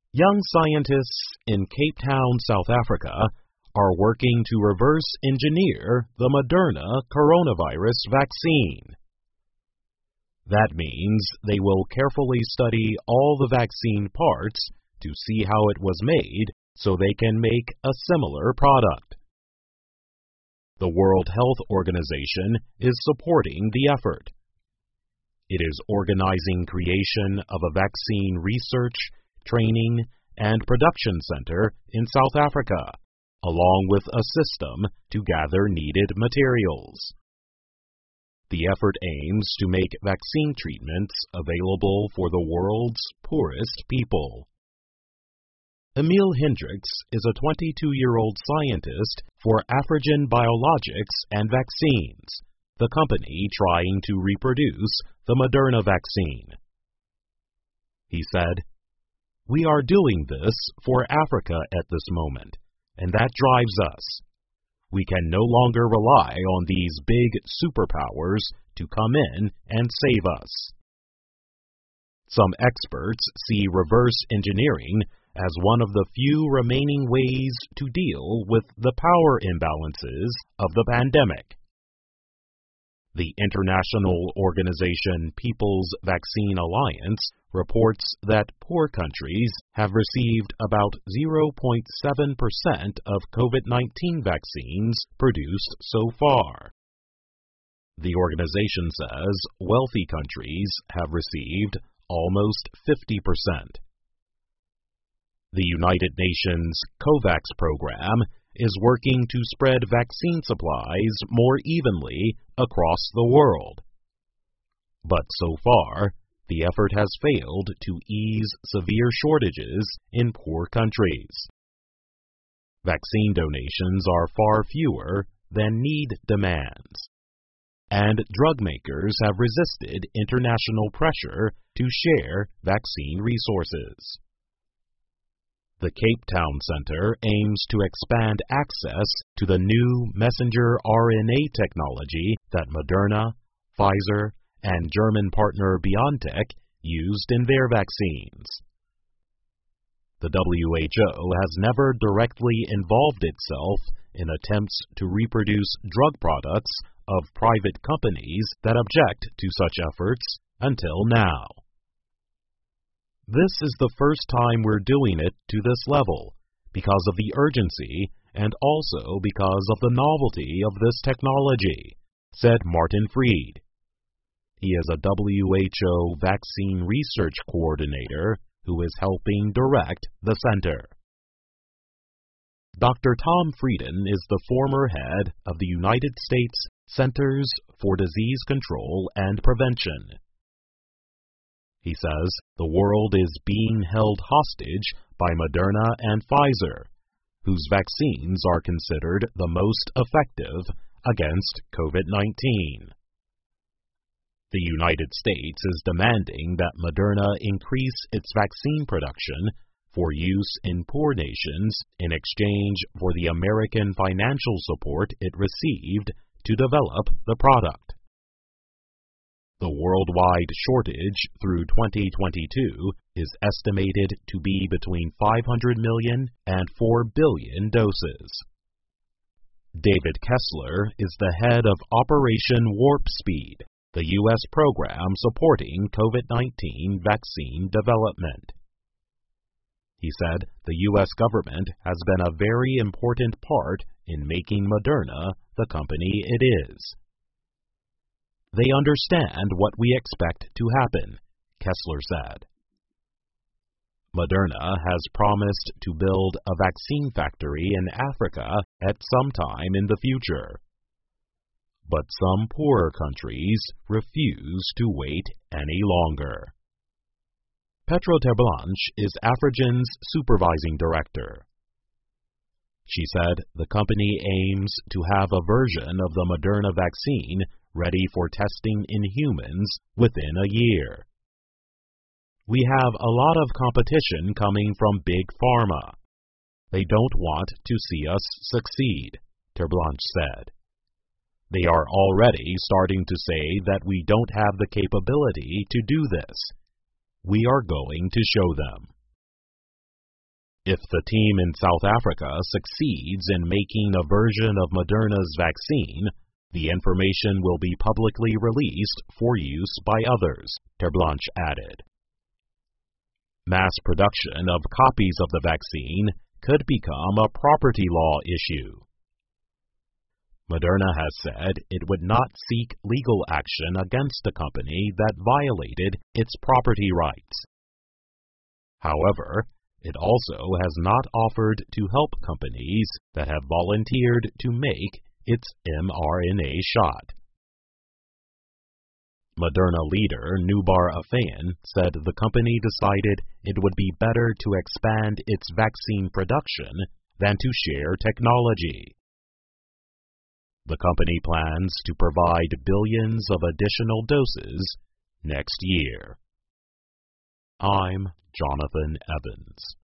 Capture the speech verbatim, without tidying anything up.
Young scientists in Cape Town, South Africa, are working to reverse engineer the Moderna coronavirus vaccine. That means they will carefully study all the vaccine parts to see how it was made so they can make a similar product. The World Health Organization is supporting the effort. It is organizing creation of a vaccine research, training, and production center in South Africa, along with a system to gather needed materials. The effort aims to make vaccine treatments available for the world's poorest people. Emil Hendricks is a twenty-two-year-old scientist for Afrigen Biologics and Vaccines, the company trying to reproduce the Moderna vaccine. He said, "We are doing this for Africa at this moment, and that drives us. We can no longer rely on these big superpowers to come in and save us." Some experts see reverse engineering as one of the few remaining ways to deal with the power imbalances of the pandemic. The international organization People's Vaccine Alliance reports that poor countries have received about zero point seven percent of COVID nineteen vaccines produced so far. The organization says wealthy countries have received almost fifty percent. The United Nations COVAX program is working to spread vaccine supplies more evenly across the world. But so far, the effort has failed to ease severe shortages in poor countries. Vaccine donations are far fewer than need demands, and drug makers have resisted international pressure to share vaccine resources. The Cape Town Center aims to expand access to the new messenger R N A technology that Moderna, Pfizer, and German partner BioNTech used in their vaccines. The W H O has never directly involved itself in attempts to reproduce drug products of private companies that object to such efforts until now. This is the first time we're doing it to this level because of the urgency and also because of the novelty of this technology, said Martin Fried. He is a W H O vaccine research coordinator who is helping direct the center. Doctor Tom Frieden is the former head of the United States Centers for Disease Control and Prevention. He says the world is being held hostage by Moderna and Pfizer, whose vaccines are considered the most effective against COVID nineteen. The United States is demanding that Moderna increase its vaccine production for use in poor nations in exchange for the American financial support it received to develop the product. The worldwide shortage through twenty twenty-two is estimated to be between five hundred million and four billion doses. David Kessler is the head of Operation Warp Speed, the U S program supporting COVID nineteen vaccine development. He said the U S government has been a very important part in making Moderna the company it is. They understand what we expect to happen, Kessler said. Moderna has promised to build a vaccine factory in Africa at some time in the future. But some poorer countries refuse to wait any longer. Petra Terblanche is Afrigen's supervising director. She said the company aims to have a version of the Moderna vaccine ready for testing in humans within a year. We have a lot of competition coming from Big Pharma. They don't want to see us succeed, Terblanche said. They are already starting to say that we don't have the capability to do this. We are going to show them. If the team in South Africa succeeds in making a version of Moderna's vaccine, the information will be publicly released for use by others, Terblanche added. Mass production of copies of the vaccine could become a property law issue. Moderna has said it would not seek legal action against a company that violated its property rights. However, it also has not offered to help companies that have volunteered to make its mRNA shot. Moderna leader Noubar Afeyan said the company decided it would be better to expand its vaccine production than to share technology. The company plans to provide billions of additional doses next year. I'm Jonathan Evans.